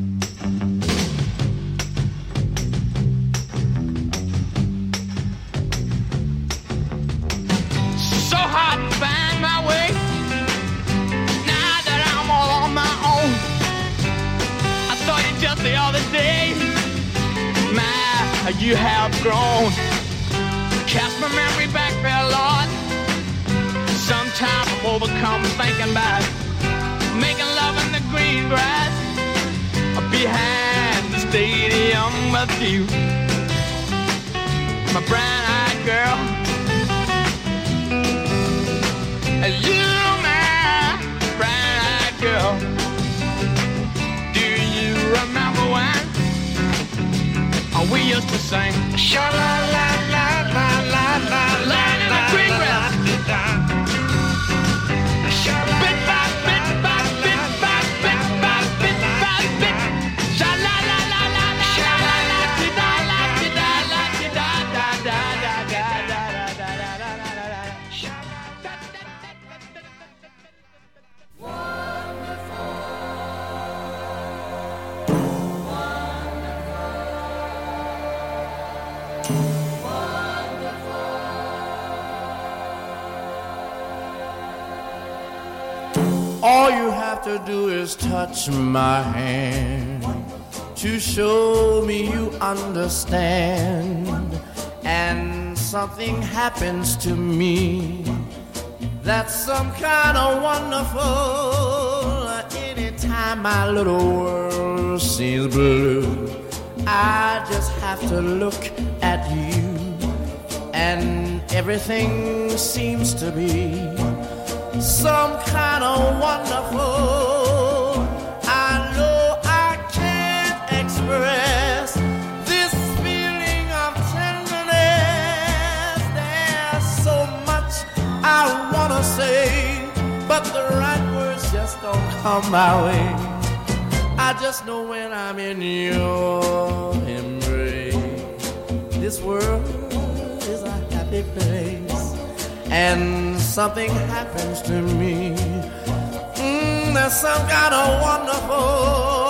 So hard to find my way. the other day. My, you have grown. Cast my memory back there, Lord. Sometimes I'm overcome thinking about making love in the green grass behind the stadium with you, my brown-eyed girl. You, my brown-eyed girl. Do you remember when we used to sing sha-la-la-la-la-la-la-la, lying in the green grass? Bit by bit by bit by bit by bit by bit. Sha-la-la-la-la-la-la-la, all you have to do is touch my hand to show me you understand, and something happens to me that's some kind of wonderful. Anytime my little world seems blue, I just have to look at you, and everything seems to be some kind of wonderful. I know I can't express this feeling of tenderness. There's so much I wanna say, but the right words just don't come my way. I just know when I'm in your embrace, this world is a happy place, and something happens to me. There's some kind of wonderful.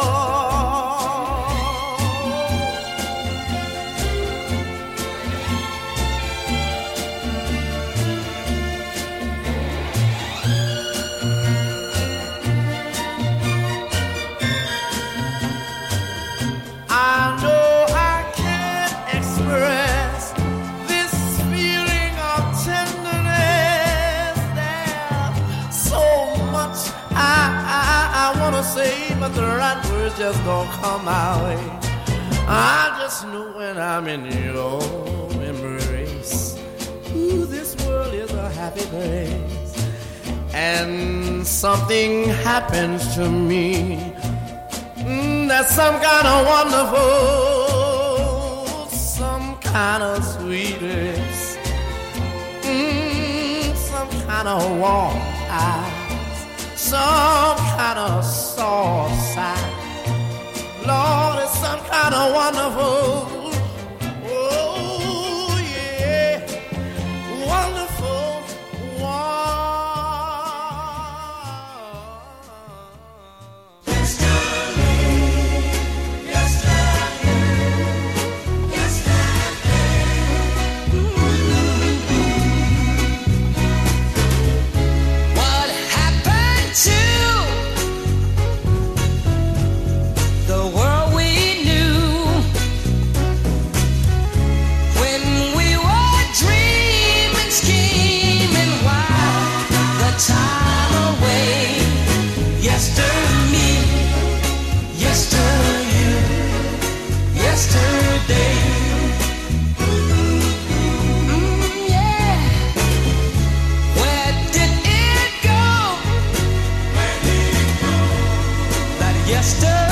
I know I can't express this feeling of tenderness. There's so much I wanna say, but the right words just don't come my way. I just know when I'm in your embrace, ooh, this world is a happy place, and something happens to me. That's some kind of wonderful, some kind of sweetness, some kind of warm eyes, some kind of soft side. Lord, it's some kind of wonderful. Oh, yeah, wonderful. Yesterday